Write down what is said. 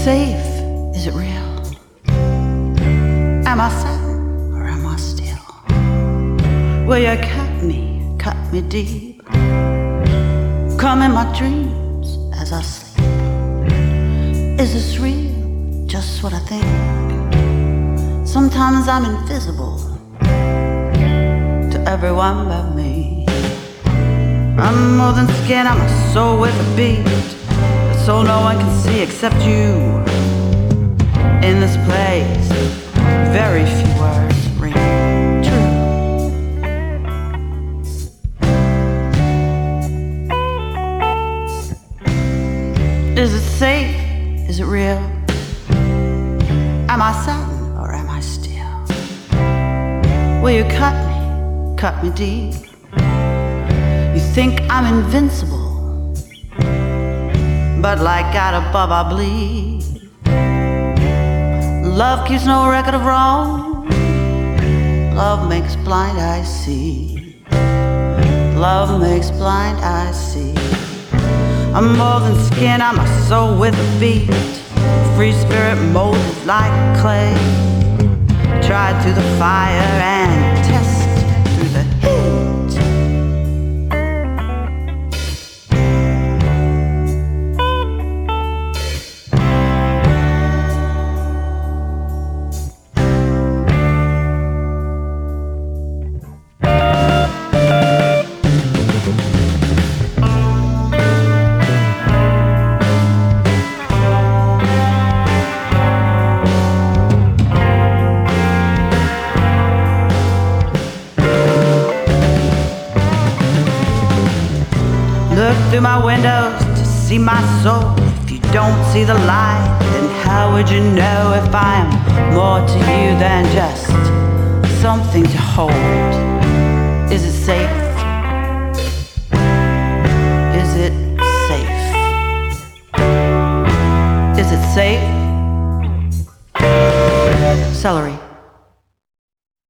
safe? Is it real? Am I certain or am I still? Will you cut me deep? Come in my dreams as I sleep. Is this real? Just what I think. Sometimes I'm invisible to everyone but me. I'm more than skin, I'm a soul with a beat. A soul no one can see except you. In this place, very few words ring true. Is it safe? Is it real? Am I certain or am I still? Will you cut me deep? You think I'm invincible, but like God above I bleed. Love keeps no record of wrong. Love makes blind eyes see. Love makes blind eyes see. I'm more than skin, I'm a soul with a beat. Free spirit molded like clay. Tried through the fire and test through the heat. Look through my windows to see my soul. If you don't see the light, then how would you know if I am more to you than just something to hold? Is it safe?